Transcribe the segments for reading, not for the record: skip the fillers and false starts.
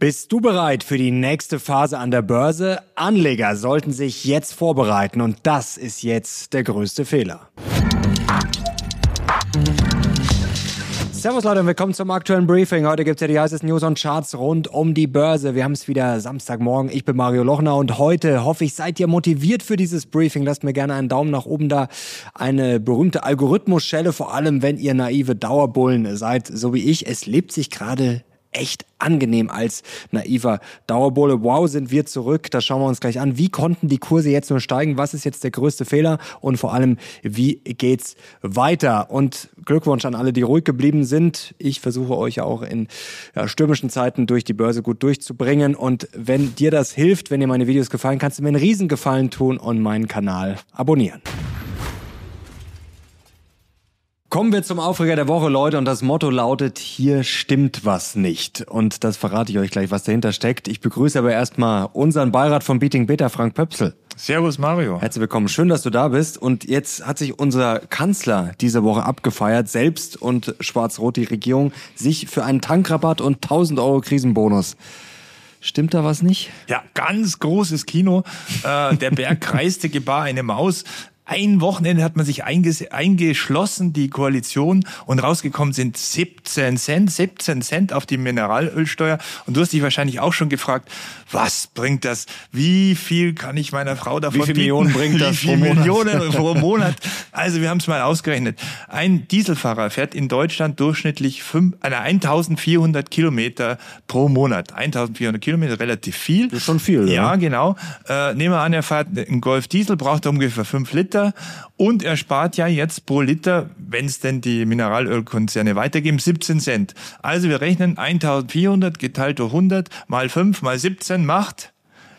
Bist du bereit für die nächste Phase an der Börse? Anleger sollten sich jetzt vorbereiten und das ist jetzt der größte Fehler. Servus Leute und willkommen zum aktuellen Briefing. Heute gibt es ja die heißesten News und Charts rund um die Börse. Wir haben es wieder Samstagmorgen. Ich bin Mario Lochner und heute hoffe ich, seid ihr motiviert für dieses Briefing. Lasst mir gerne einen Daumen nach oben da. Eine berühmte Algorithmusschelle, vor allem wenn ihr naive Dauerbullen seid, so wie ich. Es lebt sich gerade echt angenehm als naiver Dauerbulle. Wow, sind wir zurück. Das schauen wir uns gleich an. Wie konnten die Kurse jetzt nur steigen? Was ist jetzt der größte Fehler? Und vor allem, wie geht's weiter? Und Glückwunsch an alle, die ruhig geblieben sind. Ich versuche euch auch in stürmischen Zeiten durch die Börse gut durchzubringen. Und wenn dir das hilft, wenn dir meine Videos gefallen, kannst du mir einen Riesengefallen tun und meinen Kanal abonnieren. Kommen wir zum Aufreger der Woche, Leute, und das Motto lautet, hier stimmt was nicht. Und das verrate ich euch gleich, was dahinter steckt. Ich begrüße aber erstmal unseren Beirat von Beating Beta, Frank Pöpsel. Servus Mario. Herzlich willkommen, schön, dass du da bist. Und jetzt hat sich unser Kanzler diese Woche abgefeiert, selbst und schwarz-rot die Regierung, sich für einen Tankrabatt und 1.000 € Krisenbonus. Stimmt da was nicht? Ja, ganz großes Kino. Der Berg kreiste, gebar eine Maus. Ein Wochenende hat man sich eingeschlossen, die Koalition, und rausgekommen sind 17 Cent auf die Mineralölsteuer. Und du hast dich wahrscheinlich auch schon gefragt, was bringt das? Wie viel kann ich meiner Frau davon bieten? Wie viele Millionen bringt das pro Monat? Millionen pro Monat? Also wir haben es mal ausgerechnet. Ein Dieselfahrer fährt in Deutschland durchschnittlich 1.400 Kilometer pro Monat. 1.400 Kilometer, relativ viel. Das ist schon viel, ja. Ja, genau. Nehmen wir an, er fährt einen Golf Diesel, braucht er ungefähr 5 Liter. Und er spart ja jetzt pro Liter, wenn es denn die Mineralölkonzerne weitergeben, 17 Cent. Also wir rechnen 1.400 geteilt durch 100 mal 5 mal 17 macht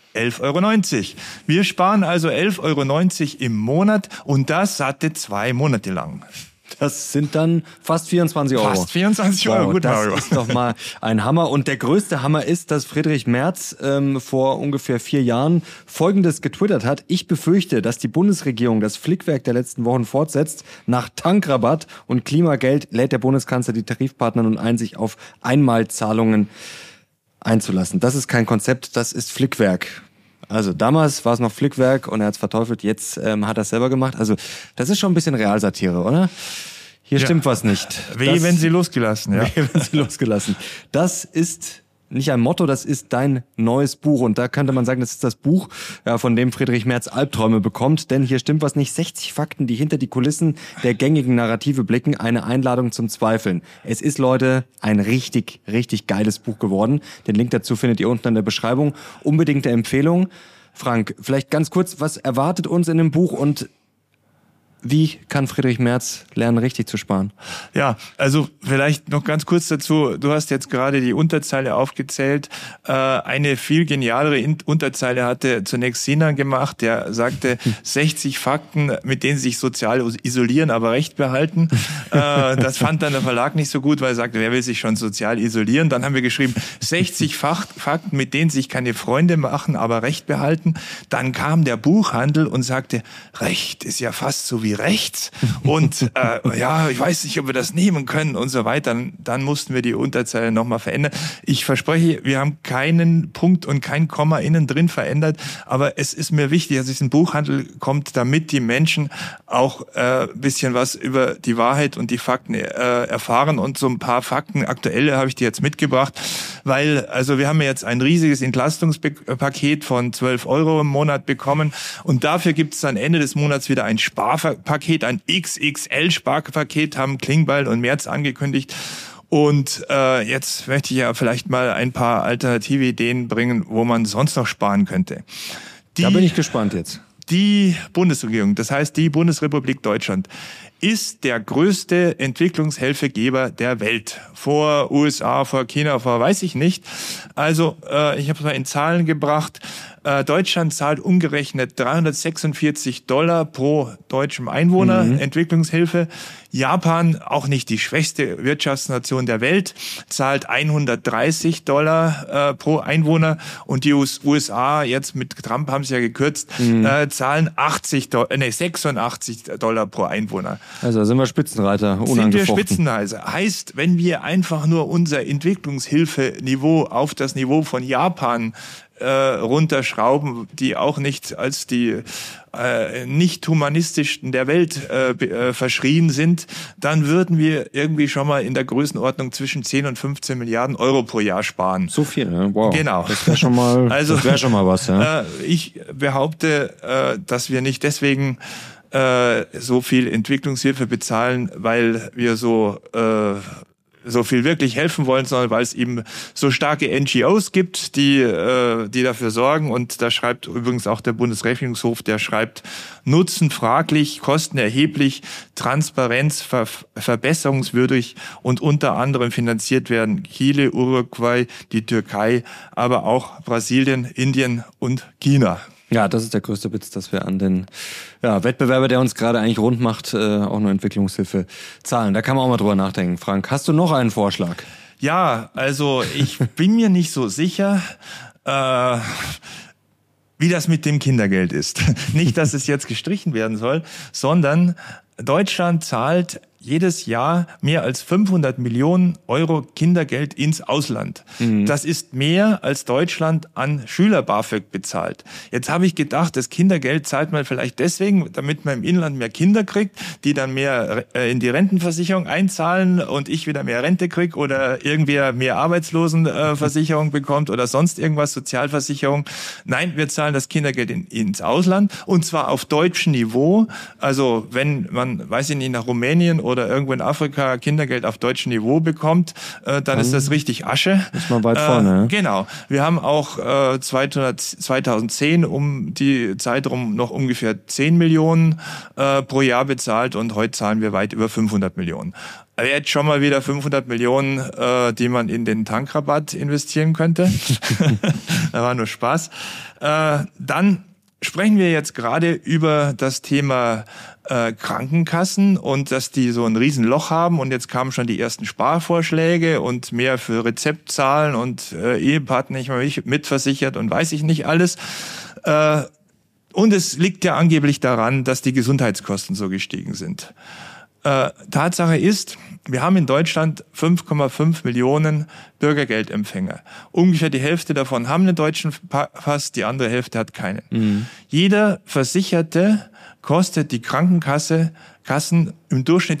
11,90 €. Wir sparen also 11,90 € im Monat und das satte 2 Monate lang. Das sind dann fast 24 €. Fast 24 €, gut, das Mario. ist doch mal ein Hammer. Und der größte Hammer ist, dass Friedrich Merz vor ungefähr 4 Jahren Folgendes getwittert hat. Ich befürchte, dass die Bundesregierung das Flickwerk der letzten Wochen fortsetzt. Nach Tankrabatt und Klimageld lädt der Bundeskanzler die Tarifpartner nun ein, sich auf Einmalzahlungen einzulassen. Das ist kein Konzept, das ist Flickwerk. Also damals war es noch Flickwerk und er hat es verteufelt, jetzt hat er es selber gemacht. Also das ist schon ein bisschen Realsatire, oder? Hier stimmt was nicht. Wehe, wenn sie losgelassen, ja. Wehe, wenn sie losgelassen. Das ist nicht ein Motto, das ist dein neues Buch. Und da könnte man sagen, das ist das Buch, von dem Friedrich Merz Albträume bekommt. Denn hier stimmt was nicht. 60 Fakten, die hinter die Kulissen der gängigen Narrative blicken. Eine Einladung zum Zweifeln. Es ist, Leute, ein richtig, richtig geiles Buch geworden. Den Link dazu findet ihr unten in der Beschreibung. Unbedingte Empfehlung. Frank, vielleicht ganz kurz, was erwartet uns in dem Buch und wie kann Friedrich Merz lernen, richtig zu sparen? Ja, also vielleicht noch ganz kurz dazu. Du hast jetzt gerade die Unterzeile aufgezählt. Eine viel genialere Unterzeile hatte zunächst Sinan gemacht. Der sagte 60 Fakten, mit denen sie sich sozial isolieren, aber Recht behalten. Das fand dann der Verlag nicht so gut, weil er sagte, wer will sich schon sozial isolieren? Dann haben wir geschrieben 60 Fakten, mit denen sich keine Freunde machen, aber Recht behalten. Dann kam der Buchhandel und sagte, Recht ist ja fast so wie rechts und ja, ich weiß nicht, ob wir das nehmen können und so weiter. Dann mussten wir die Unterzeile nochmal verändern. Ich verspreche, wir haben keinen Punkt und kein Komma innen drin verändert, aber es ist mir wichtig, dass es in den Buchhandel kommt, damit die Menschen auch ein bisschen was über die Wahrheit und die Fakten erfahren, und so ein paar Fakten, aktuelle, habe ich dir jetzt mitgebracht, weil also wir haben jetzt ein riesiges Entlastungspaket von 12 € im Monat bekommen und dafür gibt es dann Ende des Monats wieder ein Sparpaket, ein XXL-Sparpaket, haben Klingbeil und Merz angekündigt. Und jetzt möchte ich ja vielleicht mal ein paar alternative Ideen bringen, wo man sonst noch sparen könnte. Da bin ich gespannt jetzt. Die Bundesregierung, das heißt die Bundesrepublik Deutschland, ist der größte Entwicklungshilfegeber der Welt. Vor USA, vor China, vor weiß ich nicht. Also ich habe es mal in Zahlen gebracht. Deutschland zahlt umgerechnet $346 pro deutschem Einwohner Entwicklungshilfe. Japan, auch nicht die schwächste Wirtschaftsnation der Welt, zahlt $130 pro Einwohner. Und die USA, jetzt mit Trump haben sie ja gekürzt, zahlen $86 pro Einwohner. Also da sind wir Spitzenreiter, unangefochten. Sind wir Spitzenreiter. Heißt, wenn wir einfach nur unser Entwicklungshilfeniveau auf das Niveau von Japan runterschrauben, die auch nicht als die nicht humanistischsten der Welt verschrien sind, dann würden wir irgendwie schon mal in der Größenordnung zwischen 10 und 15 Milliarden Euro pro Jahr sparen. So viel, ne? Wow. Genau. Das wäre schon mal, schon mal was. Ja? Ich behaupte, dass wir nicht deswegen so viel Entwicklungshilfe bezahlen, weil wir so viel wirklich helfen wollen, sondern weil es eben so starke NGOs gibt, die dafür sorgen. Und da schreibt übrigens auch der Bundesrechnungshof, der schreibt, Nutzen fraglich, Kosten erheblich, Transparenz verbesserungswürdig und unter anderem finanziert werden Chile, Uruguay, die Türkei, aber auch Brasilien, Indien und China. Ja, das ist der größte Witz, dass wir an den Wettbewerber, der uns gerade eigentlich rund macht, auch nur Entwicklungshilfe zahlen. Da kann man auch mal drüber nachdenken. Frank, hast du noch einen Vorschlag? Ja, also ich bin mir nicht so sicher, wie das mit dem Kindergeld ist. Nicht, dass es jetzt gestrichen werden soll, sondern Deutschland zahlt jedes Jahr mehr als 500 Millionen Euro Kindergeld ins Ausland. Mhm. Das ist mehr, als Deutschland an Schüler-BAföG bezahlt. Jetzt habe ich gedacht, das Kindergeld zahlt man vielleicht deswegen, damit man im Inland mehr Kinder kriegt, die dann mehr in die Rentenversicherung einzahlen und ich wieder mehr Rente kriege oder irgendwer mehr Arbeitslosenversicherung bekommt oder sonst irgendwas, Sozialversicherung. Nein, wir zahlen das Kindergeld ins Ausland und zwar auf deutschem Niveau. Also wenn man, weiß ich nicht, nach Rumänien oder irgendwo in Afrika Kindergeld auf deutschem Niveau bekommt, dann ist das richtig Asche. Ist man weit vorne. Ja? Genau. Wir haben auch 2010 um die Zeit rum noch ungefähr 10 Millionen pro Jahr bezahlt und heute zahlen wir weit über 500 Millionen. Also jetzt schon mal wieder 500 Millionen, die man in den Tankrabatt investieren könnte. Da war nur Spaß. Dann sprechen wir jetzt gerade über das Thema Krankenkassen und dass die so ein Riesen-Loch haben und jetzt kamen schon die ersten Sparvorschläge und mehr für Rezeptzahlen und Ehepartner nicht mehr mitversichert und weiß ich nicht alles. Und es liegt ja angeblich daran, dass die Gesundheitskosten so gestiegen sind. Tatsache ist, wir haben in Deutschland 5,5 Millionen Bürgergeldempfänger. Ungefähr die Hälfte davon haben einen deutschen Pass, die andere Hälfte hat keinen. Mhm. Jeder Versicherte kostet die Kassen im Durchschnitt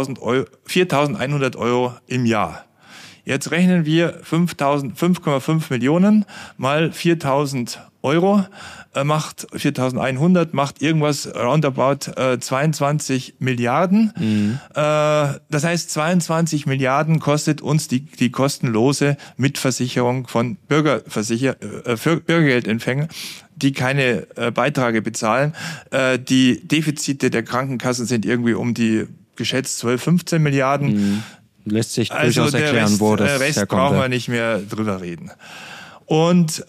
4.100 Euro im Jahr. Jetzt rechnen wir 5,5 Millionen mal 4.000 Euro macht 4.100, macht irgendwas roundabout 22 Milliarden. Mhm. Das heißt, 22 Milliarden kostet uns die kostenlose Mitversicherung von Bürgergeldempfängern, die keine Beiträge bezahlen. Die Defizite der Krankenkassen sind irgendwie um die geschätzt 12, 15 Milliarden. Mhm. Lässt sich durchaus erklären, wo das herkommt. Der Rest brauchen wir nicht mehr drüber reden. Und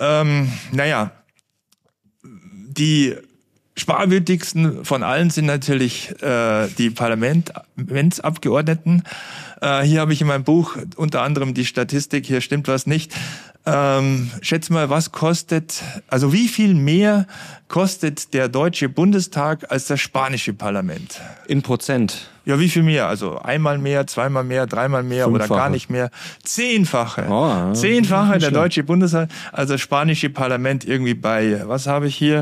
die sparwürdigsten von allen sind natürlich die Parlamentsabgeordneten. Hier habe ich in meinem Buch unter anderem die Statistik, hier stimmt was nicht. Schätz mal, wie viel mehr kostet der Deutsche Bundestag als das spanische Parlament? In Prozent? Ja, wie viel mehr? Also einmal mehr, zweimal mehr, dreimal mehr 5-fache. Oder gar nicht mehr. 10-fache. Oh, 10-fache der Deutsche Bundestag, also das spanische Parlament irgendwie bei, was habe ich hier?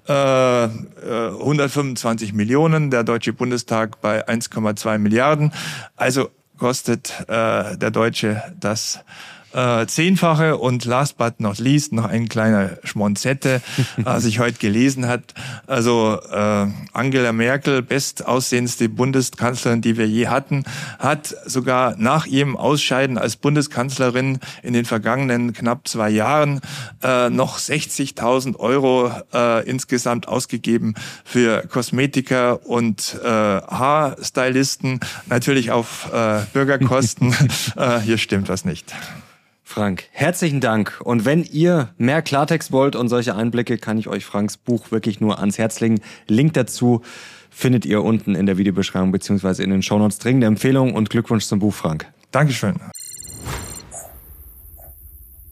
125 Millionen, der Deutsche Bundestag bei 1,2 Milliarden. Also kostet der Deutsche das 10-fache und last but not least noch ein kleiner Schmonzette, was ich heute gelesen habe. Also Angela Merkel, bestaussehendste Bundeskanzlerin, die wir je hatten, hat sogar nach ihrem Ausscheiden als Bundeskanzlerin in den vergangenen knapp 2 Jahren noch 60.000 Euro insgesamt ausgegeben für Kosmetiker und Haarstylisten, natürlich auf Bürgerkosten. Hier stimmt was nicht. Frank, herzlichen Dank. Und wenn ihr mehr Klartext wollt und solche Einblicke, kann ich euch Franks Buch wirklich nur ans Herz legen. Link dazu findet ihr unten in der Videobeschreibung bzw. in den Shownotes. Dringende Empfehlung und Glückwunsch zum Buch, Frank. Dankeschön.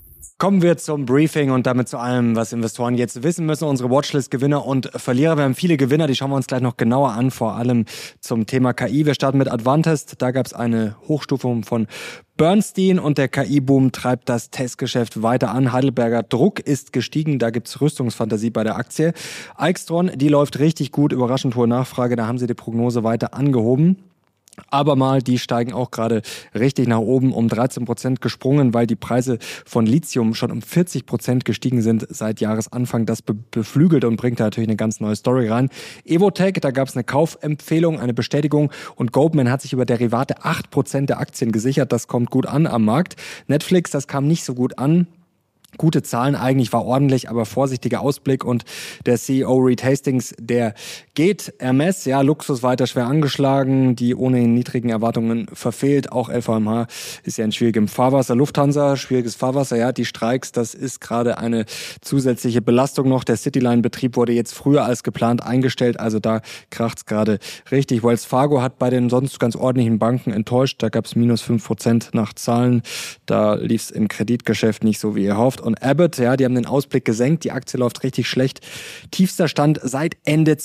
Kommen wir zum Briefing und damit zu allem, was Investoren jetzt wissen müssen. Unsere Watchlist-Gewinner und Verlierer. Wir haben viele Gewinner, die schauen wir uns gleich noch genauer an, vor allem zum Thema KI. Wir starten mit Advantest. Da gab es eine Hochstufung von Bernstein und der KI-Boom treibt das Testgeschäft weiter an. Heidelberger Druck ist gestiegen, da gibt's Rüstungsfantasie bei der Aktie. Aixtron, die läuft richtig gut, überraschend hohe Nachfrage, da haben sie die Prognose weiter angehoben. Aber mal, die steigen auch gerade richtig nach oben, um 13% gesprungen, weil die Preise von Lithium schon um 40% gestiegen sind seit Jahresanfang. Das beflügelt und bringt da natürlich eine ganz neue Story rein. Evotech, da gab es eine Kaufempfehlung, eine Bestätigung und Goldman hat sich über Derivate 8% der Aktien gesichert. Das kommt gut an am Markt. Netflix, das kam nicht so gut an. Gute Zahlen eigentlich, war ordentlich, aber vorsichtiger Ausblick und der CEO Reed Hastings, der geht. Hermes, ja, Luxus weiter schwer angeschlagen, die ohnehin niedrigen Erwartungen verfehlt. Auch LVMH ist ja in schwierigem Fahrwasser. Lufthansa, schwieriges Fahrwasser, ja, die Streiks, das ist gerade eine zusätzliche Belastung noch. Der Cityline-Betrieb wurde jetzt früher als geplant eingestellt, also da kracht's gerade richtig. Wells Fargo hat bei den sonst ganz ordentlichen Banken enttäuscht, da gab's -5% nach Zahlen. Da lief's im Kreditgeschäft nicht so, wie ihr hofft. Und Abbott, ja, die haben den Ausblick gesenkt, die Aktie läuft richtig schlecht. Tiefster Stand seit Ende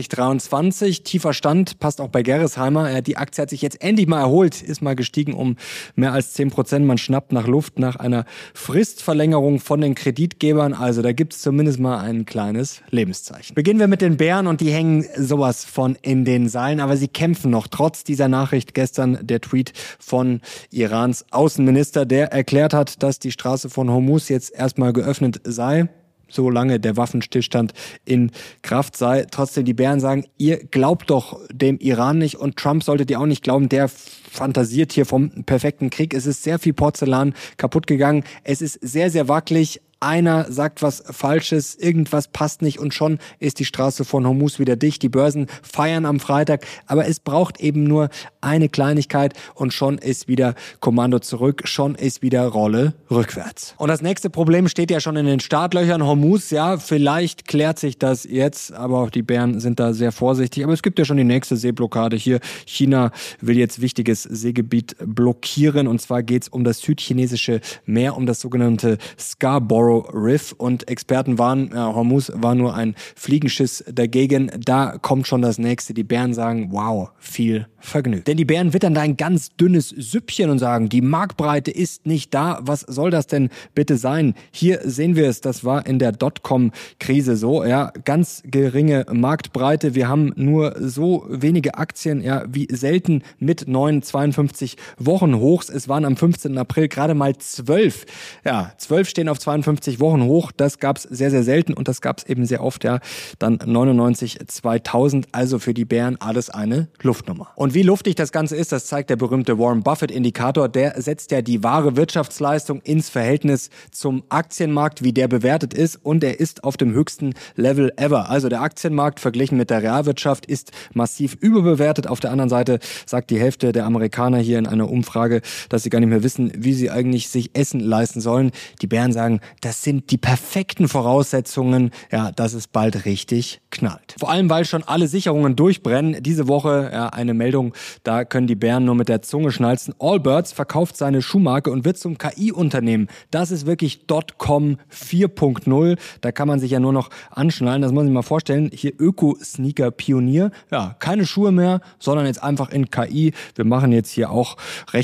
2023. Tiefer Stand, passt auch bei Gerresheimer. Ja, die Aktie hat sich jetzt endlich mal erholt, ist mal gestiegen um mehr als 10%. Man schnappt nach Luft nach einer Fristverlängerung von den Kreditgebern. Also da gibt's zumindest mal ein kleines Lebenszeichen. Beginnen wir mit den Bären und die hängen sowas von in den Seilen, aber sie kämpfen noch. Trotz dieser Nachricht gestern der Tweet von Irans Außenminister, der erklärt hat, dass die Straße von Hormuz jetzt erstmal geöffnet sei, solange der Waffenstillstand in Kraft sei. Trotzdem, die Bären sagen, ihr glaubt doch dem Iran nicht und Trump solltet ihr auch nicht glauben, der fantasiert hier vom perfekten Krieg. Es ist sehr viel Porzellan kaputt gegangen. Es ist sehr, sehr wackelig. Einer sagt was Falsches, irgendwas passt nicht und schon ist die Straße von Hormuz wieder dicht. Die Börsen feiern am Freitag, aber es braucht eben nur eine Kleinigkeit und schon ist wieder Kommando zurück, schon ist wieder Rolle rückwärts. Und das nächste Problem steht ja schon in den Startlöchern. Hormuz, ja, vielleicht klärt sich das jetzt, aber auch die Bären sind da sehr vorsichtig. Aber es gibt ja schon die nächste Seeblockade hier. China will jetzt wichtiges Seegebiet blockieren und zwar geht's um das südchinesische Meer, um das sogenannte Scarborough Riff und Experten waren, Hormuz war nur ein Fliegenschiss dagegen, da kommt schon das nächste. Die Bären sagen, wow, viel Vergnügen. Denn die Bären wittern da ein ganz dünnes Süppchen und sagen, die Marktbreite ist nicht da, was soll das denn bitte sein? Hier sehen wir es, das war in der Dotcom-Krise so, ja, ganz geringe Marktbreite, wir haben nur so wenige Aktien, ja, wie selten mit neuen 52 Wochen Hochs. Es waren am 15. April gerade mal 12. Ja, 12 stehen auf 52 Wochen hoch, das gab's sehr, sehr selten und das gab's eben sehr oft, ja, dann 99, 2000, also für die Bären alles eine Luftnummer. Und wie luftig das Ganze ist, das zeigt der berühmte Warren Buffett-Indikator. Der setzt ja die wahre Wirtschaftsleistung ins Verhältnis zum Aktienmarkt, wie der bewertet ist. Und er ist auf dem höchsten Level ever. Also der Aktienmarkt verglichen mit der Realwirtschaft ist massiv überbewertet. Auf der anderen Seite sagt die Hälfte der Amerikaner hier in einer Umfrage, dass sie gar nicht mehr wissen, wie sie eigentlich sich Essen leisten sollen. Die Bären sagen, das sind die perfekten Voraussetzungen, ja, dass es bald richtig knallt. Vor allem, weil schon alle Sicherungen durchbrennen. Diese Woche ja, eine Meldung, da können die Bären nur mit der Zunge schnalzen. Allbirds verkauft seine Schuhmarke und wird zum KI-Unternehmen. Das ist wirklich .com 4.0. Da kann man sich ja nur noch anschnallen. Das muss man sich mal vorstellen. Hier Öko-Sneaker-Pionier. Ja, keine Schuhe mehr, sondern jetzt einfach in KI. Wir machen jetzt hier auch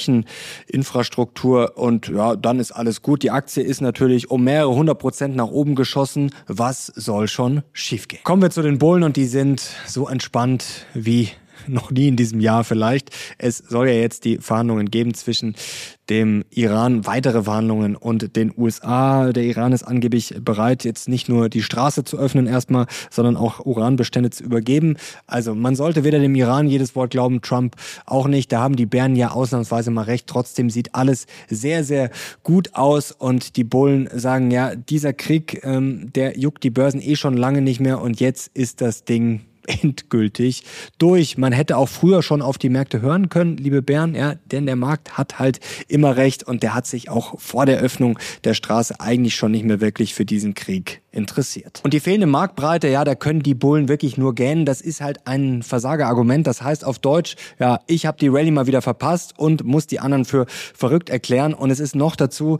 Recheninfrastruktur und ja, dann ist alles gut. Die Aktie ist natürlich um mehrere 100% nach oben geschossen. Was soll schon schiefgehen? Kommen wir zu den Bullen und die sind so entspannt wie noch nie in diesem Jahr vielleicht. Es soll ja jetzt die Verhandlungen geben zwischen dem Iran, weitere Verhandlungen und den USA. Der Iran ist angeblich bereit, jetzt nicht nur die Straße zu öffnen erstmal, sondern auch Uranbestände zu übergeben. Also man sollte weder dem Iran jedes Wort glauben, Trump auch nicht. Da haben die Bären ja ausnahmsweise mal recht. Trotzdem sieht alles sehr, sehr gut aus und die Bullen sagen, ja, dieser Krieg, der juckt die Börsen eh schon lange nicht mehr und jetzt ist das Ding endgültig durch. Man hätte auch früher schon auf die Märkte hören können, liebe Bären, ja, denn der Markt hat halt immer recht und der hat sich auch vor der Öffnung der Straße eigentlich schon nicht mehr wirklich für diesen Krieg interessiert. Und die fehlende Marktbreite, ja, da können die Bullen wirklich nur gähnen. Das ist halt ein Versagerargument. Das heißt auf Deutsch, ja, ich habe die Rallye mal wieder verpasst und muss die anderen für verrückt erklären. Und es ist noch dazu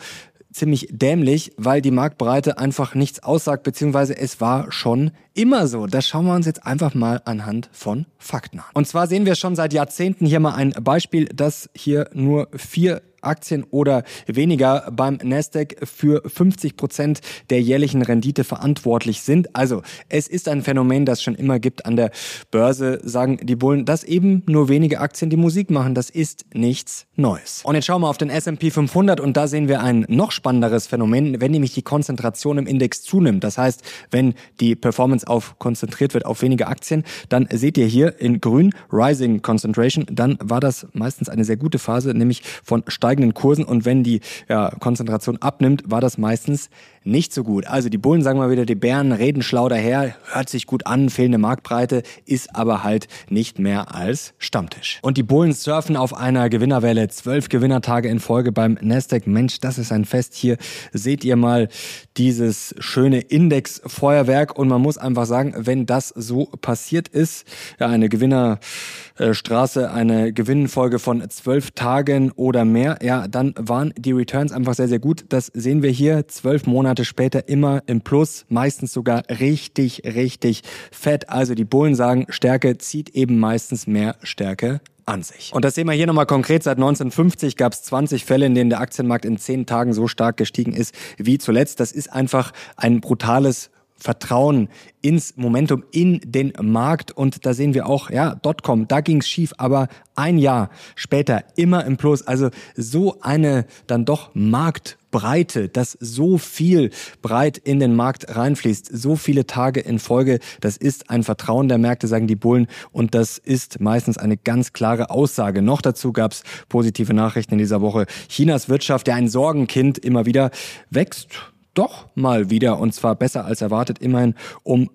ziemlich dämlich, weil die Marktbreite einfach nichts aussagt, beziehungsweise es war schon immer so. Das schauen wir uns jetzt einfach mal anhand von Fakten an. Und zwar sehen wir schon seit Jahrzehnten hier mal ein Beispiel, dass hier nur 4 Aktien oder weniger beim Nasdaq für 50% der jährlichen Rendite verantwortlich sind. Also es ist ein Phänomen, das es schon immer gibt an der Börse, sagen die Bullen, dass eben nur wenige Aktien die Musik machen. Das ist nichts Neues. Und jetzt schauen wir auf den S&P 500 und da sehen wir ein noch spannenderes Phänomen, wenn nämlich die Konzentration im Index zunimmt. Das heißt, wenn die Performance konzentriert wird auf wenige Aktien, dann seht ihr hier in grün Rising Concentration, dann war das meistens eine sehr gute Phase, nämlich von steigenden Kursen, und wenn die Konzentration abnimmt, war das meistens nicht so gut. Also die Bullen, sagen wir wieder, die Bären reden schlau daher, hört sich gut an, fehlende Marktbreite, ist aber halt nicht mehr als Stammtisch. Und die Bullen surfen auf einer Gewinnerwelle, 12 Gewinnertage in Folge beim Nasdaq. Mensch, das ist ein Fest. Hier seht ihr mal dieses schöne Indexfeuerwerk, und man muss einfach sagen, wenn das so passiert ist, eine Gewinnerstraße, eine Gewinnfolge von 12 Tagen oder mehr, dann waren die Returns einfach sehr, sehr gut. Das sehen wir hier, 12 Monate später immer im Plus, meistens sogar richtig, richtig fett. Also die Bullen sagen, Stärke zieht eben meistens mehr Stärke an sich. Und das sehen wir hier nochmal konkret. Seit 1950 gab es 20 Fälle, in denen der Aktienmarkt in 10 Tagen so stark gestiegen ist wie zuletzt. Das ist einfach ein brutales Vertrauen ins Momentum, in den Markt. Und da sehen wir auch, Dotcom, da ging's schief, aber ein Jahr später immer im Plus. Also so eine dann doch Marktbreite, dass so viel breit in den Markt reinfließt, so viele Tage in Folge, das ist ein Vertrauen der Märkte, sagen die Bullen, und das ist meistens eine ganz klare Aussage. Noch dazu gab's positive Nachrichten in dieser Woche. Chinas Wirtschaft, ein Sorgenkind immer wieder, wächst doch mal wieder, und zwar besser als erwartet, immerhin um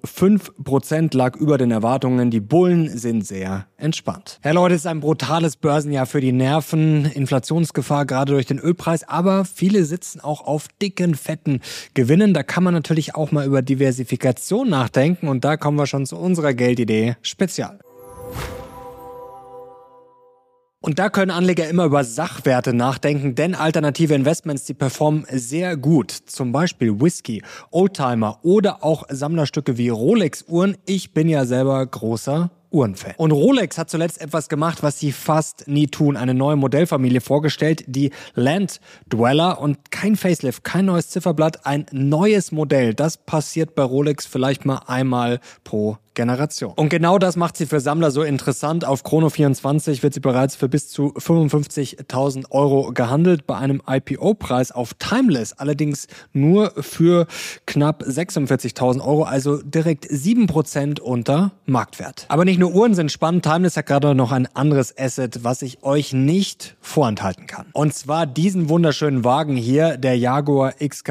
5%, lag über den Erwartungen. Die Bullen sind sehr entspannt. Ja Leute, es ist ein brutales Börsenjahr für die Nerven, Inflationsgefahr gerade durch den Ölpreis, aber viele sitzen auch auf dicken, fetten Gewinnen. Da kann man natürlich auch mal über Diversifikation nachdenken, und da kommen wir schon zu unserer Geldidee Spezial. Und da können Anleger immer über Sachwerte nachdenken, denn alternative Investments, die performen sehr gut. Zum Beispiel Whisky, Oldtimer oder auch Sammlerstücke wie Rolex-Uhren. Ich bin ja selber großer Uhrenfan. Und Rolex hat zuletzt etwas gemacht, was sie fast nie tun. Eine neue Modellfamilie vorgestellt, die Land Dweller, und kein Facelift, kein neues Zifferblatt, ein neues Modell. Das passiert bei Rolex vielleicht mal einmal pro Generation. Und genau das macht sie für Sammler so interessant. Auf Chrono24 wird sie bereits für bis zu 55.000 Euro gehandelt, bei einem IPO-Preis auf Timeless allerdings nur für knapp 46.000 Euro, also direkt 7% unter Marktwert. Aber nicht nur Uhren sind spannend, Timeless hat gerade noch ein anderes Asset, was ich euch nicht vorenthalten kann. Und zwar diesen wunderschönen Wagen hier, der Jaguar XK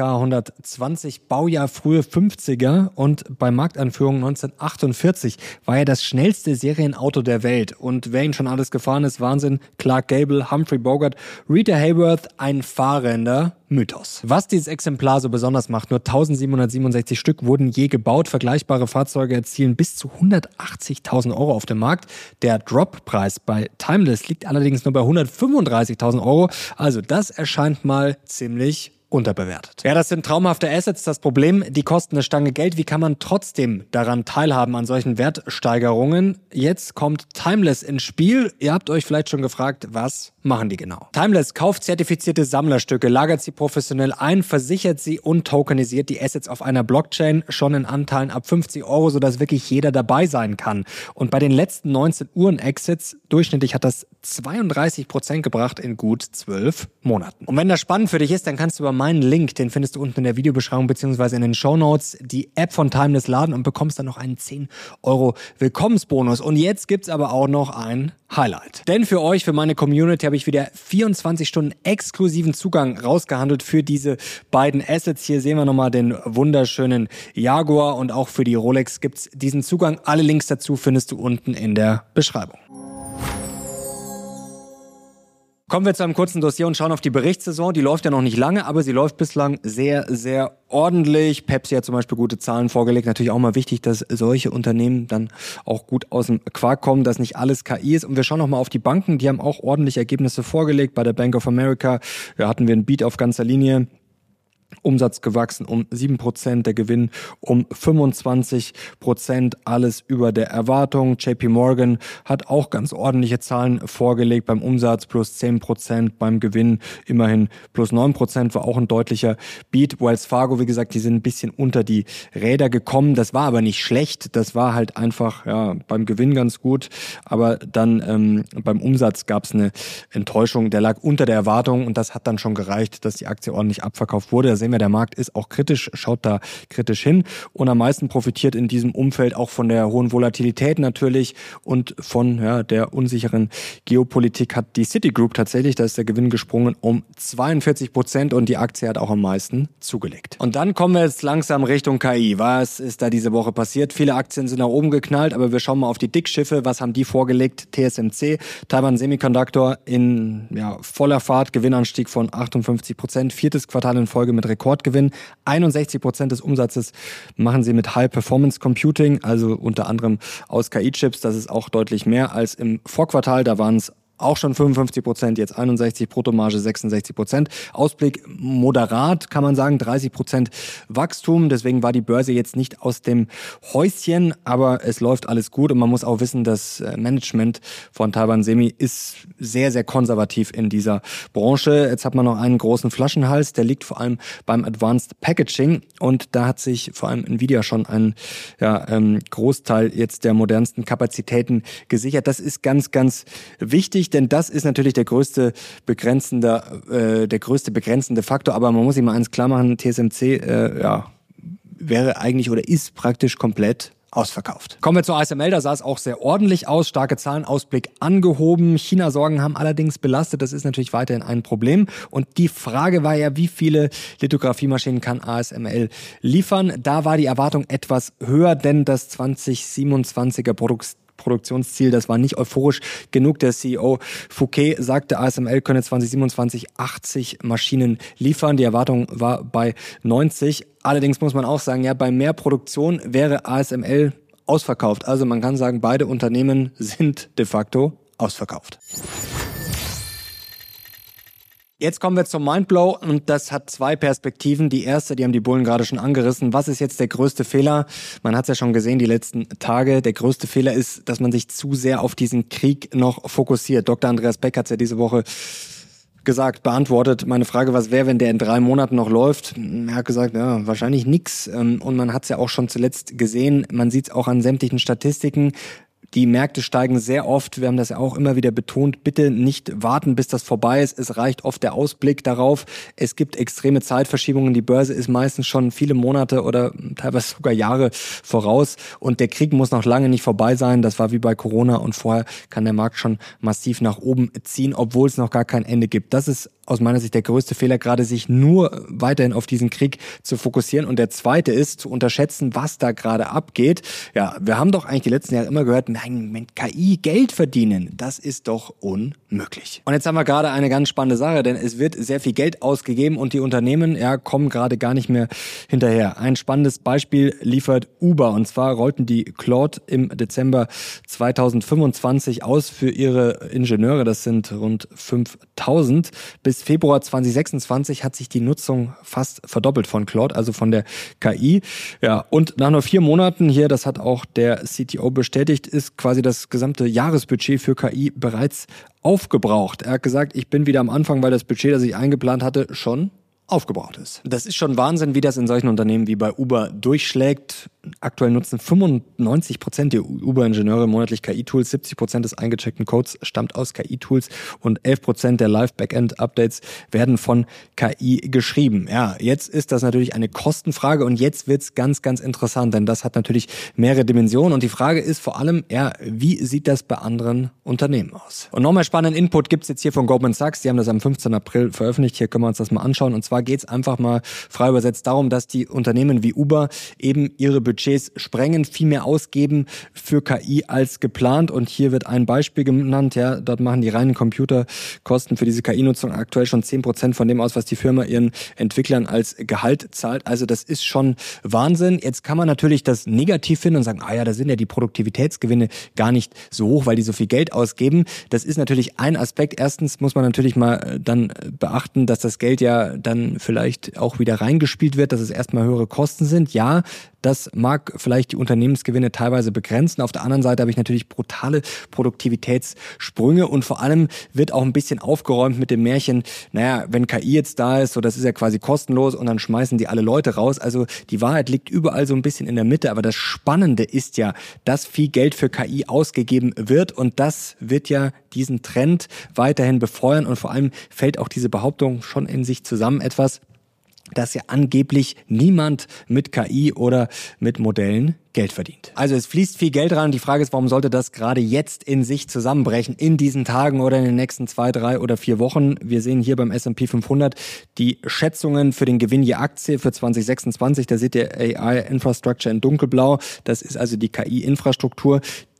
120, Baujahr frühe 50er, und bei Markteinführung 1948 war er das schnellste Serienauto der Welt. Und wer ihn schon alles gefahren ist, Wahnsinn. Clark Gable, Humphrey Bogart, Rita Hayworth, ein fahrender Mythos. Was dieses Exemplar so besonders macht, nur 1767 Stück wurden je gebaut. Vergleichbare Fahrzeuge erzielen bis zu 180.000 Euro auf dem Markt. Der Droppreis bei Timeless liegt allerdings nur bei 135.000 Euro. Also das erscheint mal ziemlich unterbewertet. Ja, das sind traumhafte Assets. Das Problem, die kosten eine Stange Geld. Wie kann man trotzdem daran teilhaben, an solchen Wertsteigerungen? Jetzt kommt Timeless ins Spiel. Ihr habt euch vielleicht schon gefragt, was machen die genau? Timeless kauft zertifizierte Sammlerstücke, lagert sie professionell ein, versichert sie und tokenisiert die Assets auf einer Blockchain, schon in Anteilen ab 50 Euro, sodass wirklich jeder dabei sein kann. Und bei den letzten 19 Uhren-Exits, durchschnittlich hat das 32% gebracht in gut 12 Monaten. Und wenn das spannend für dich ist, dann kannst du über meinen Link, den findest du unten in der Videobeschreibung bzw. in den Shownotes, die App von Timeless laden und bekommst dann noch einen 10 Euro Willkommensbonus. Und jetzt gibt's aber auch noch ein Highlight. Denn für euch, für meine Community, habe ich wieder 24 Stunden exklusiven Zugang rausgehandelt für diese beiden Assets. Hier sehen wir nochmal den wunderschönen Jaguar, und auch für die Rolex gibt's diesen Zugang. Alle Links dazu findest du unten in der Beschreibung. Kommen wir zu einem kurzen Dossier und schauen auf die Berichtssaison. Die läuft ja noch nicht lange, aber sie läuft bislang sehr, sehr ordentlich. Pepsi hat zum Beispiel gute Zahlen vorgelegt. Natürlich auch mal wichtig, dass solche Unternehmen dann auch gut aus dem Quark kommen, dass nicht alles KI ist. Und wir schauen noch mal auf die Banken. Die haben auch ordentliche Ergebnisse vorgelegt. Bei der Bank of America hatten wir einen Beat auf ganzer Linie. Umsatz gewachsen um 7%, der Gewinn um 25%, alles über der Erwartung. JP Morgan hat auch ganz ordentliche Zahlen vorgelegt, beim Umsatz plus 10%, beim Gewinn immerhin plus 9%, war auch ein deutlicher Beat. Wells Fargo, wie gesagt, die sind ein bisschen unter die Räder gekommen, das war aber nicht schlecht, das war halt einfach beim Gewinn ganz gut, aber dann beim Umsatz gab es eine Enttäuschung, der lag unter der Erwartung und das hat dann schon gereicht, dass die Aktie ordentlich abverkauft wurde. Da sehen wir, der Markt ist auch kritisch, schaut da kritisch hin und am meisten profitiert in diesem Umfeld auch von der hohen Volatilität natürlich und von der unsicheren Geopolitik hat die Citigroup tatsächlich, da ist der Gewinn gesprungen um 42% und die Aktie hat auch am meisten zugelegt. Und dann kommen wir jetzt langsam Richtung KI. Was ist da diese Woche passiert? Viele Aktien sind nach oben geknallt, aber wir schauen mal auf die Dickschiffe. Was haben die vorgelegt? TSMC, Taiwan Semiconductor in voller Fahrt, Gewinnanstieg von 58%, viertes Quartal in Folge mit Rekordgewinn. 61% des Umsatzes machen sie mit High Performance Computing, also unter anderem aus KI-Chips. Das ist auch deutlich mehr als im Vorquartal. Da waren es auch schon 55%, jetzt 61%, Bruttomarge 66%. Ausblick moderat, kann man sagen, 30% Wachstum. Deswegen war die Börse jetzt nicht aus dem Häuschen, aber es läuft alles gut. Und man muss auch wissen, das Management von Taiwan Semi ist sehr, sehr konservativ in dieser Branche. Jetzt hat man noch einen großen Flaschenhals, der liegt vor allem beim Advanced Packaging. Und da hat sich vor allem Nvidia schon einen Großteil jetzt der modernsten Kapazitäten gesichert. Das ist ganz, ganz wichtig, denn das ist natürlich der größte begrenzende Faktor. Aber man muss sich mal eins klar machen, TSMC wäre eigentlich oder ist praktisch komplett ausverkauft. Kommen wir zur ASML, da sah es auch sehr ordentlich aus, starke Zahlen, Ausblick angehoben. China-Sorgen haben allerdings belastet, das ist natürlich weiterhin ein Problem. Und die Frage war ja, wie viele Lithografiemaschinen kann ASML liefern? Da war die Erwartung etwas höher, denn das 2027er Produktionsziel, das war nicht euphorisch genug. Der CEO Fouquet sagte, ASML könne 2027 80 Maschinen liefern. Die Erwartung war bei 90. Allerdings muss man auch sagen, bei mehr Produktion wäre ASML ausverkauft. Also man kann sagen, beide Unternehmen sind de facto ausverkauft. Jetzt kommen wir zum Mindblow und das hat zwei Perspektiven. Die erste, die haben die Bullen gerade schon angerissen. Was ist jetzt der größte Fehler? Man hat es ja schon gesehen die letzten Tage. Der größte Fehler ist, dass man sich zu sehr auf diesen Krieg noch fokussiert. Dr. Andreas Beck hat es ja diese Woche beantwortet. Meine Frage, was wäre, wenn der in 3 Monaten noch läuft? Er hat gesagt, wahrscheinlich nix. Und man hat es ja auch schon zuletzt gesehen. Man sieht es auch an sämtlichen Statistiken. Die Märkte steigen sehr oft, wir haben das ja auch immer wieder betont, bitte nicht warten, bis das vorbei ist. Es reicht oft der Ausblick darauf. Es gibt extreme Zeitverschiebungen. Die Börse ist meistens schon viele Monate oder teilweise sogar Jahre voraus. Und der Krieg muss noch lange nicht vorbei sein. Das war wie bei Corona und vorher kann der Markt schon massiv nach oben ziehen, obwohl es noch gar kein Ende gibt. Das ist aus meiner Sicht der größte Fehler, gerade sich nur weiterhin auf diesen Krieg zu fokussieren. Und der zweite ist, zu unterschätzen, was da gerade abgeht. Ja, wir haben doch eigentlich die letzten Jahre immer gehört, nein, mit KI Geld verdienen, das ist doch unmöglich. Und jetzt haben wir gerade eine ganz spannende Sache, denn es wird sehr viel Geld ausgegeben und die Unternehmen kommen gerade gar nicht mehr hinterher. Ein spannendes Beispiel liefert Uber. Und zwar rollten die Claude im Dezember 2025 aus für ihre Ingenieure. Das sind rund 5.000. Bis Februar 2026 hat sich die Nutzung fast verdoppelt von Claude, also von der KI. Ja, und nach nur 4 Monaten hier, das hat auch der CTO bestätigt, ist quasi das gesamte Jahresbudget für KI bereits aufgebraucht. Er hat gesagt, ich bin wieder am Anfang, weil das Budget, das ich eingeplant hatte, schon aufgebraucht ist. Das ist schon Wahnsinn, wie das in solchen Unternehmen wie bei Uber durchschlägt. Aktuell nutzen 95% der Uber-Ingenieure monatlich KI-Tools, 70% des eingecheckten Codes stammt aus KI-Tools und 11% der Live-Backend-Updates werden von KI geschrieben. Ja, jetzt ist das natürlich eine Kostenfrage und jetzt wird's ganz, ganz interessant, denn das hat natürlich mehrere Dimensionen und die Frage ist vor allem, wie sieht das bei anderen Unternehmen aus? Und nochmal spannenden Input gibt's jetzt hier von Goldman Sachs, die haben das am 15. April veröffentlicht, hier können wir uns das mal anschauen und zwar geht's einfach mal frei übersetzt darum, dass die Unternehmen wie Uber eben ihre Budgets sprengen, viel mehr ausgeben für KI als geplant. Und hier wird ein Beispiel genannt, ja, dort machen die reinen Computerkosten für diese KI-Nutzung aktuell schon 10% von dem aus, was die Firma ihren Entwicklern als Gehalt zahlt. Also das ist schon Wahnsinn. Jetzt kann man natürlich das negativ finden und sagen, da sind ja die Produktivitätsgewinne gar nicht so hoch, weil die so viel Geld ausgeben. Das ist natürlich ein Aspekt. Erstens muss man natürlich mal dann beachten, dass das Geld ja dann vielleicht auch wieder reingespielt wird, dass es erstmal höhere Kosten sind. Ja, das mag vielleicht die Unternehmensgewinne teilweise begrenzen. Auf der anderen Seite habe ich natürlich brutale Produktivitätssprünge und vor allem wird auch ein bisschen aufgeräumt mit dem Märchen, wenn KI jetzt da ist, so das ist ja quasi kostenlos und dann schmeißen die alle Leute raus. Also die Wahrheit liegt überall so ein bisschen in der Mitte, aber das Spannende ist ja, dass viel Geld für KI ausgegeben wird und das wird ja diesen Trend weiterhin befeuern und vor allem fällt auch diese Behauptung schon in sich zusammen etwas, dass ja angeblich niemand mit KI oder mit Modellen Geld verdient. Also es fließt viel Geld rein und die Frage ist, warum sollte das gerade jetzt in sich zusammenbrechen, in diesen Tagen oder in den nächsten 2, 3 oder 4 Wochen? Wir sehen hier beim S&P 500 die Schätzungen für den Gewinn je Aktie für 2026. Da seht ihr AI Infrastructure in dunkelblau. Das ist also die KI-Infrastruktur.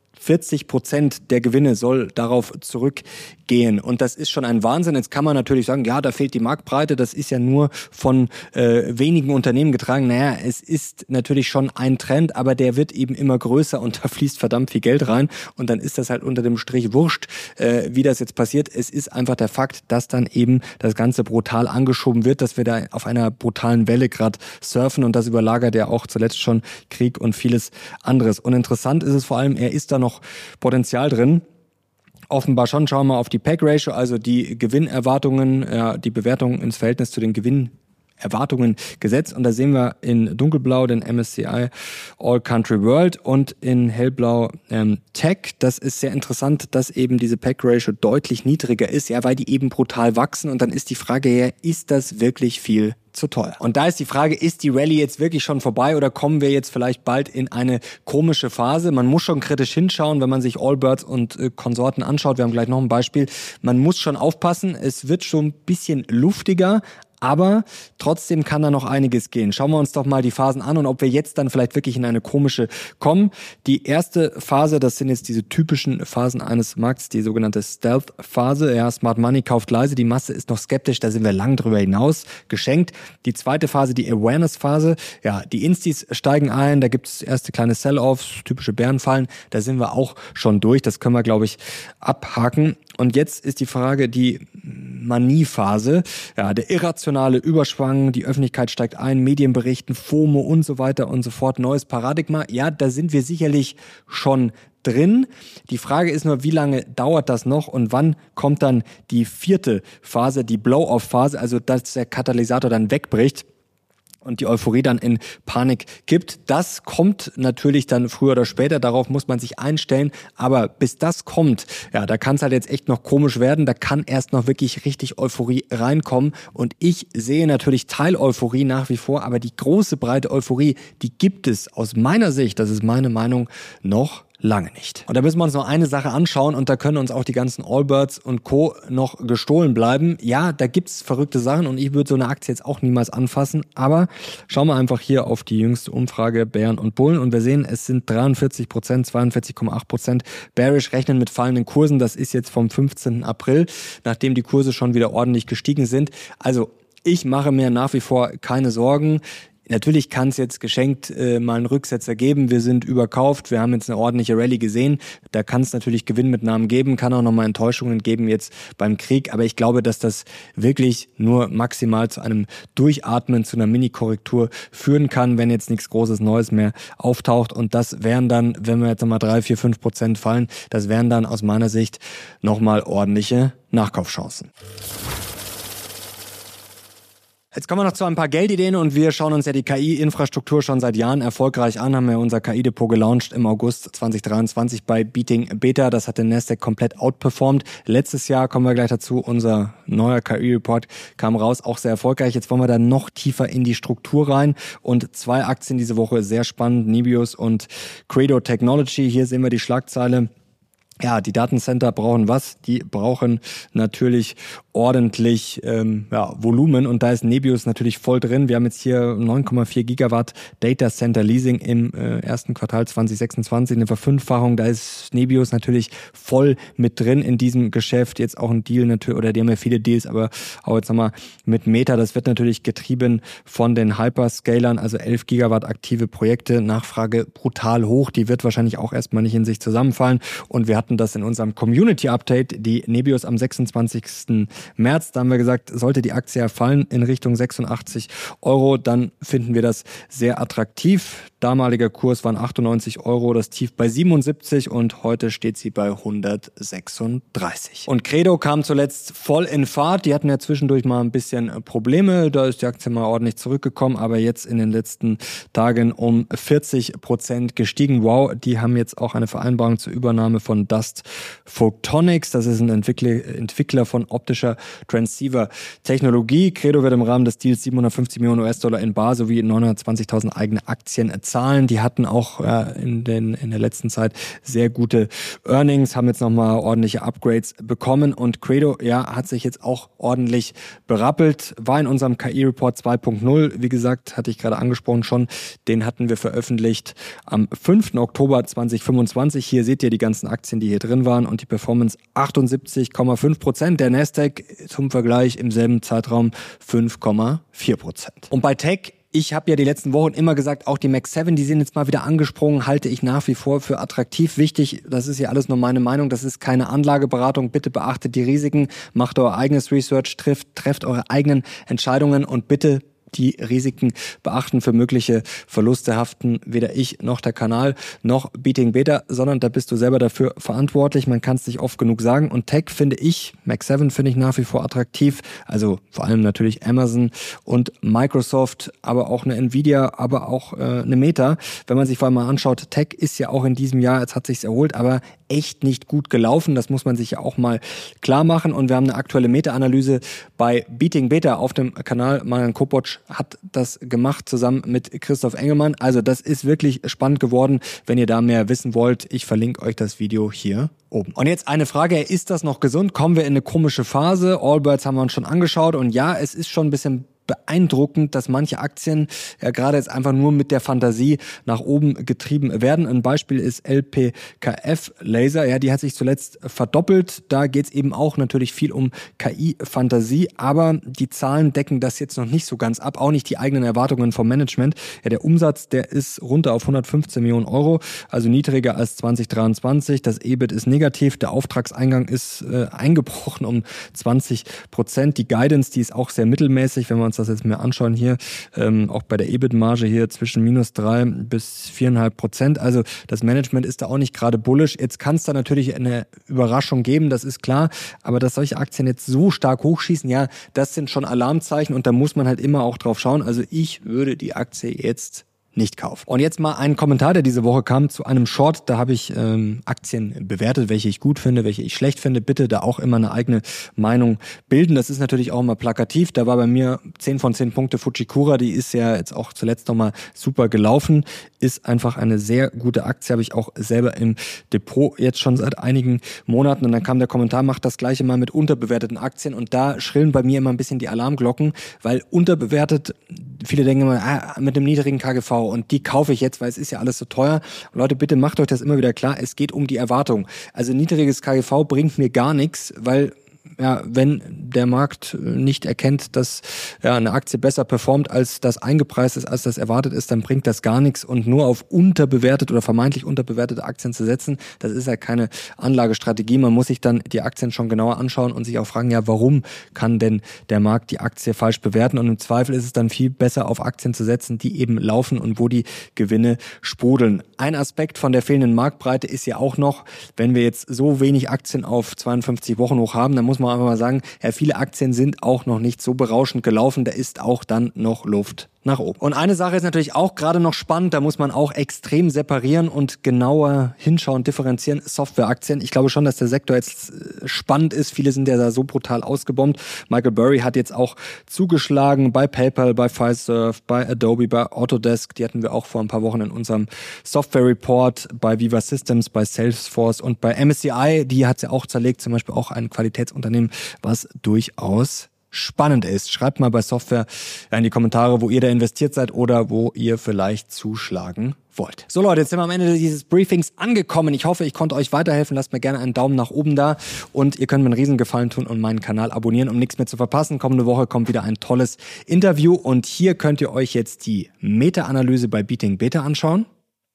40% der Gewinne soll darauf zurückgehen. Und das ist schon ein Wahnsinn. Jetzt kann man natürlich sagen, ja, da fehlt die Marktbreite. Das ist ja nur von wenigen Unternehmen getragen. Es ist natürlich schon ein Trend, aber der wird eben immer größer und da fließt verdammt viel Geld rein. Und dann ist das halt unter dem Strich wurscht, wie das jetzt passiert. Es ist einfach der Fakt, dass dann eben das Ganze brutal angeschoben wird, dass wir da auf einer brutalen Welle gerade surfen und das überlagert ja auch zuletzt schon Krieg und vieles anderes. Und interessant ist es vor allem, ist da noch Potenzial drin. Offenbar schon. Schauen wir mal auf die PEG-Ratio, also die Gewinnerwartungen, die Bewertung ins Verhältnis zu den Gewinnerwartungen gesetzt. Und da sehen wir in dunkelblau den MSCI All Country World und in hellblau Tech. Das ist sehr interessant, dass eben diese PEG-Ratio deutlich niedriger ist, weil die eben brutal wachsen. Und dann ist die Frage, ist das wirklich viel zu teuer? Und da ist die Frage, ist die Rallye jetzt wirklich schon vorbei oder kommen wir jetzt vielleicht bald in eine komische Phase? Man muss schon kritisch hinschauen, wenn man sich Allbirds und Konsorten anschaut. Wir haben gleich noch ein Beispiel. Man muss schon aufpassen, es wird schon ein bisschen luftiger, aber trotzdem kann da noch einiges gehen. Schauen wir uns doch mal die Phasen an und ob wir jetzt dann vielleicht wirklich in eine komische kommen. Die erste Phase, das sind jetzt diese typischen Phasen eines Markts, die sogenannte Stealth-Phase. Smart Money kauft leise, die Masse ist noch skeptisch, da sind wir lang drüber hinaus geschenkt. Die zweite Phase, die Awareness-Phase, die Instis steigen ein, da gibt es erste kleine Sell-Offs, typische Bärenfallen, da sind wir auch schon durch, das können wir, glaube ich, abhaken. Und jetzt ist die Frage, die Manie-Phase, der irrationale Überschwang, die Öffentlichkeit steigt ein, Medienberichten, FOMO und so weiter und so fort, neues Paradigma. Da sind wir sicherlich schon drin. Die Frage ist nur, wie lange dauert das noch und wann kommt dann die vierte Phase, die Blow-off-Phase, also dass der Katalysator dann wegbricht und die Euphorie dann in Panik kippt. Das kommt natürlich dann früher oder später, darauf muss man sich einstellen, aber bis das kommt, da kann es halt jetzt echt noch komisch werden, da kann erst noch wirklich richtig Euphorie reinkommen und ich sehe natürlich Teil-Euphorie nach wie vor, aber die große, breite Euphorie, die gibt es aus meiner Sicht, das ist meine Meinung, noch lange nicht. Und da müssen wir uns noch eine Sache anschauen und da können uns auch die ganzen Allbirds und Co. noch gestohlen bleiben. Da gibt's verrückte Sachen und ich würde so eine Aktie jetzt auch niemals anfassen, aber schauen wir einfach hier auf die jüngste Umfrage Bären und Bullen und wir sehen, es sind 43%, 42,8% bearish, rechnen mit fallenden Kursen. Das ist jetzt vom 15. April, nachdem die Kurse schon wieder ordentlich gestiegen sind. Also ich mache mir nach wie vor keine Sorgen. Natürlich kann es jetzt geschenkt mal einen Rücksetzer geben. Wir sind überkauft. Wir haben jetzt eine ordentliche Rallye gesehen. Da kann es natürlich Gewinnmitnahmen geben, kann auch nochmal Enttäuschungen geben jetzt beim Krieg. Aber ich glaube, dass das wirklich nur maximal zu einem Durchatmen, zu einer Mini-Korrektur führen kann, wenn jetzt nichts Großes Neues mehr auftaucht. Und das wären dann, wenn wir jetzt nochmal 3, 4, 5% fallen, das wären dann aus meiner Sicht nochmal ordentliche Nachkaufchancen. Jetzt kommen wir noch zu ein paar Geldideen und wir schauen uns ja die KI-Infrastruktur schon seit Jahren erfolgreich an, haben ja unser KI-Depot gelauncht im August 2023 bei Beating Beta. Das hat den Nasdaq komplett outperformed. Letztes Jahr, kommen wir gleich dazu, unser neuer KI-Report kam raus, auch sehr erfolgreich. Jetzt wollen wir da noch tiefer in die Struktur rein und 2 Aktien diese Woche sehr spannend, Nebius und Credo Technology. Hier sehen wir die Schlagzeile. Ja, die Datencenter brauchen was? Die brauchen natürlich ordentlich Volumen und da ist Nebius natürlich voll drin. Wir haben jetzt hier 9,4 Gigawatt Data Center Leasing im ersten Quartal 2026, eine Verfünffachung. Da ist Nebius natürlich voll mit drin in diesem Geschäft. Jetzt auch ein Deal natürlich, oder die haben ja viele Deals, aber auch jetzt nochmal mit Meta. Das wird natürlich getrieben von den Hyperscalern, also 11 Gigawatt aktive Projekte. Nachfrage brutal hoch. Die wird wahrscheinlich auch erstmal nicht in sich zusammenfallen und wir hatten das in unserem Community-Update, die Nebius am 26. März. Da haben wir gesagt, sollte die Aktie ja fallen in Richtung 86 €, dann finden wir das sehr attraktiv. Damaliger Kurs waren 98 €, das Tief bei 77 und heute steht sie bei 136. Und Credo kam zuletzt voll in Fahrt. Die hatten ja zwischendurch mal ein bisschen Probleme. Da ist die Aktie mal ordentlich zurückgekommen, aber jetzt in den letzten Tagen um 40% gestiegen. Wow, die haben jetzt auch eine Vereinbarung zur Übernahme von Dust Photonics. Das ist ein Entwickler von optischer Transceiver-Technologie. Credo wird im Rahmen des Deals 750 Millionen US-Dollar in bar sowie 920.000 eigene Aktien zahlen. Die hatten auch in der letzten Zeit sehr gute Earnings, haben jetzt nochmal ordentliche Upgrades bekommen und Credo hat sich jetzt auch ordentlich berappelt. War in unserem KI-Report 2.0, wie gesagt, hatte ich gerade angesprochen schon, den hatten wir veröffentlicht am 5. Oktober 2025. Hier seht ihr die ganzen Aktien, die hier drin waren und die Performance 78,5%. Der Nasdaq zum Vergleich im selben Zeitraum 5,4%. Und bei Tech, ich habe ja die letzten Wochen immer gesagt, auch die Mac 7, die sind jetzt mal wieder angesprungen, halte ich nach wie vor für attraktiv. Wichtig, das ist ja alles nur meine Meinung, das ist keine Anlageberatung. Bitte beachtet die Risiken, macht euer eigenes Research, trefft eure eigenen Entscheidungen und bitte die Risiken beachten. Für mögliche Verluste haften weder ich noch der Kanal noch Beating Beta, sondern da bist du selber dafür verantwortlich. Man kann es nicht oft genug sagen. Und Tech finde ich, Mac 7 finde ich nach wie vor attraktiv. Also vor allem natürlich Amazon und Microsoft, aber auch eine Nvidia, aber auch eine Meta. Wenn man sich vor allem mal anschaut, Tech ist ja auch in diesem Jahr, jetzt hat sich's erholt, aber echt nicht gut gelaufen. Das muss man sich ja auch mal klar machen. Und wir haben eine aktuelle Meta-Analyse bei Beating Beta auf dem Kanal. Marian Kopotsch hat das gemacht zusammen mit Christoph Engelmann. Also das ist wirklich spannend geworden. Wenn ihr da mehr wissen wollt, ich verlinke euch das Video hier oben. Und jetzt eine Frage, ist das noch gesund? Kommen wir in eine komische Phase? Allbirds haben wir uns schon angeschaut und ja, es ist schon ein bisschen beeindruckend, dass manche Aktien ja gerade jetzt einfach nur mit der Fantasie nach oben getrieben werden. Ein Beispiel ist LPKF Laser, ja, die hat sich zuletzt verdoppelt. Da geht es eben auch natürlich viel um KI-Fantasie, aber die Zahlen decken das jetzt noch nicht so ganz ab, auch nicht die eigenen Erwartungen vom Management. Ja, der Umsatz, der ist runter auf 115 Millionen Euro, also niedriger als 2023. Das EBIT ist negativ, der Auftragseingang ist eingebrochen um 20%. Die Guidance, die ist auch sehr mittelmäßig, wenn wir uns das jetzt mehr anschauen hier, auch bei der EBIT-Marge hier zwischen -3 bis 4,5%. Also das Management ist da auch nicht gerade bullish. Jetzt kann es da natürlich eine Überraschung geben, das ist klar, aber dass solche Aktien jetzt so stark hochschießen, ja, das sind schon Alarmzeichen und da muss man halt immer auch drauf schauen. Also ich würde die Aktie jetzt nicht kaufen. Und jetzt mal ein Kommentar, der diese Woche kam zu einem Short. Da habe ich Aktien bewertet, welche ich gut finde, welche ich schlecht finde. Bitte da auch immer eine eigene Meinung bilden. Das ist natürlich auch immer plakativ. Da war bei mir 10 von 10 Punkte Fujikura. Die ist ja jetzt auch zuletzt nochmal super gelaufen. Ist einfach eine sehr gute Aktie. Habe ich auch selber im Depot jetzt schon seit einigen Monaten. Und dann kam der Kommentar, macht das Gleiche mal mit unterbewerteten Aktien. Und da schrillen bei mir immer ein bisschen die Alarmglocken, weil unterbewertet, viele denken immer, mit dem niedrigen KGV und die kaufe ich jetzt, weil es ist ja alles so teuer. Und Leute, bitte macht euch das immer wieder klar, es geht um die Erwartung. Also niedriges KGV bringt mir gar nichts, weil ja, wenn der Markt nicht erkennt, dass ja eine Aktie besser performt, als das eingepreist ist, als das erwartet ist, dann bringt das gar nichts. Und nur auf unterbewertet oder vermeintlich unterbewertete Aktien zu setzen, das ist ja keine Anlagestrategie. Man muss sich dann die Aktien schon genauer anschauen und sich auch fragen, ja, warum kann denn der Markt die Aktie falsch bewerten? Und im Zweifel ist es dann viel besser, auf Aktien zu setzen, die eben laufen und wo die Gewinne sprudeln. Ein Aspekt von der fehlenden Marktbreite ist ja auch noch, wenn wir jetzt so wenig Aktien auf 52 Wochen hoch haben, dann muss man einfach mal sagen, ja, viele Aktien sind auch noch nicht so berauschend gelaufen, da ist auch dann noch Luft nach oben. Und eine Sache ist natürlich auch gerade noch spannend, da muss man auch extrem separieren und genauer hinschauen, differenzieren, Softwareaktien. Ich glaube schon, dass der Sektor jetzt spannend ist. Viele sind ja da so brutal ausgebombt. Michael Burry hat jetzt auch zugeschlagen bei PayPal, bei Fiserv, bei Adobe, bei Autodesk. Die hatten wir auch vor ein paar Wochen in unserem Software Report, bei Viva Systems, bei Salesforce und bei MSCI. Die hat sie auch zerlegt, zum Beispiel auch ein Qualitätsunternehmen, was durchaus spannend ist. Schreibt mal bei Software in die Kommentare, wo ihr da investiert seid oder wo ihr vielleicht zuschlagen wollt. So Leute, jetzt sind wir am Ende dieses Briefings angekommen. Ich hoffe, ich konnte euch weiterhelfen. Lasst mir gerne einen Daumen nach oben da und ihr könnt mir einen Riesengefallen tun und meinen Kanal abonnieren, um nichts mehr zu verpassen. Kommende Woche kommt wieder ein tolles Interview und hier könnt ihr euch jetzt die Meta-Analyse bei Beating Beta anschauen.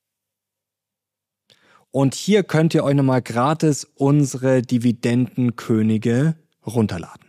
Und hier könnt ihr euch nochmal gratis unsere Dividendenkönige runterladen.